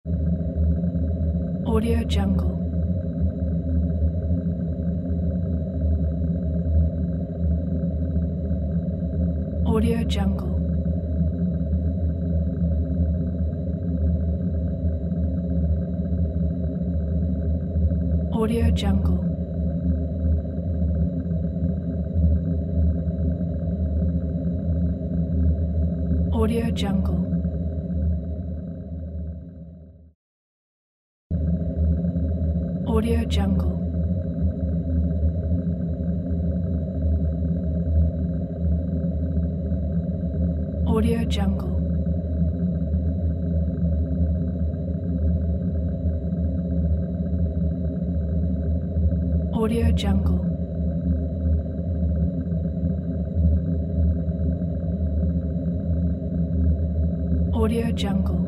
Audio Jungle. Audio Jungle. Audio Jungle. Audio Jungle. Audio Jungle. Audio Jungle. Audio Jungle. Audio Jungle.